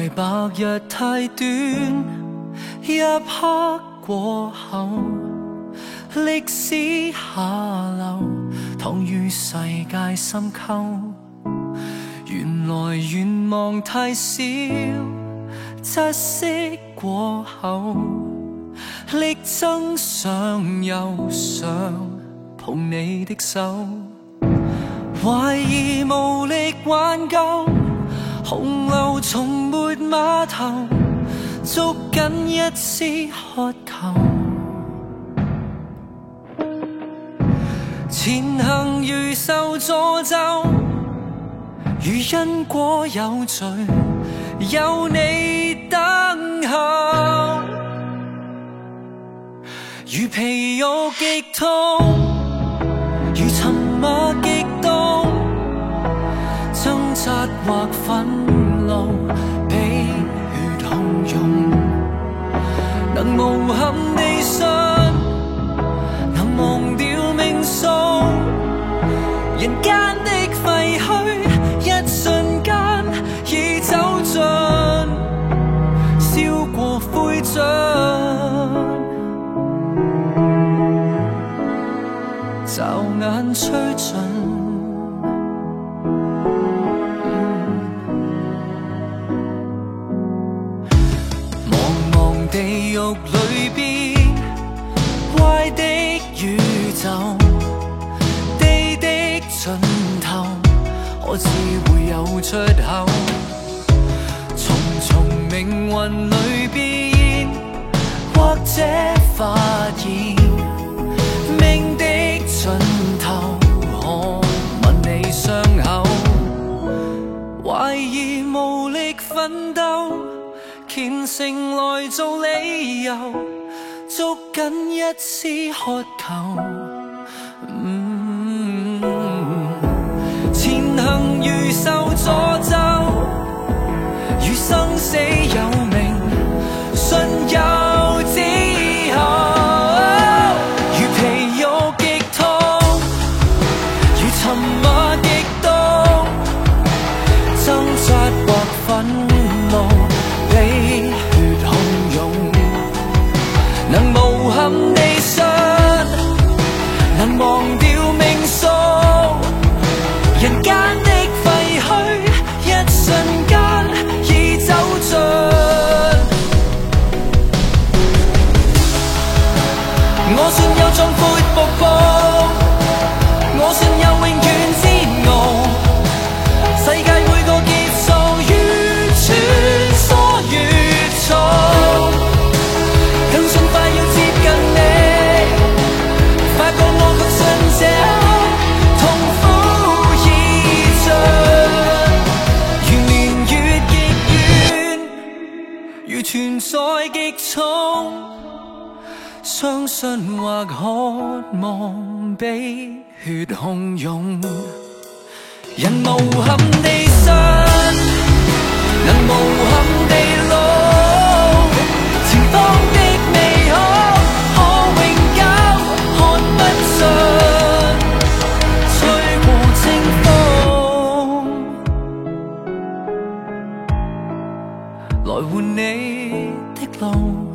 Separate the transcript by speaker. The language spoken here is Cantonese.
Speaker 1: 白日太短，一刻過後，歷史下流，躺於世界深溝。原來願望太少，窒息過後，力爭上又想碰你的手，懷疑無力挽救，洪流從沒碼頭，捉緊一絲渴求，前行如受詛咒，如因果有罪，有你等候，如皮肉極痛，如沉默極凍，掙扎或憤怒，比血洶湧，能無憾地信，能忘掉命數，人間的廢墟，一瞬間已走盡，燒過灰燼，驟眼吹盡。茫茫地獄裏邊，壞的宇宙，地的盡頭，可知會有出口？重重命運裏邊，或者發現命的盡頭，可問你傷口，懷疑無力奮鬥，虔誠來做理由，捉緊一絲渴求。前行如受詛咒，如生死有命，信有之後，如皮肉極痛，如沉默極凍，掙扎或憤怒，比血洶湧，能無憾地信，能忘掉命數，人間的廢墟，一瞬間已走盡。我信有壯闊瀑布，我信有永遠煎熬，世界每個結束越穿梭越重，更信快要接近你，發覺我確信這痛苦已盡，如年月極遠，如存在極重，相信或渴望比血洶湧，人無憾地信，能無憾地老，前方的美好可永久，看不盡，吹過清風，來換你的路。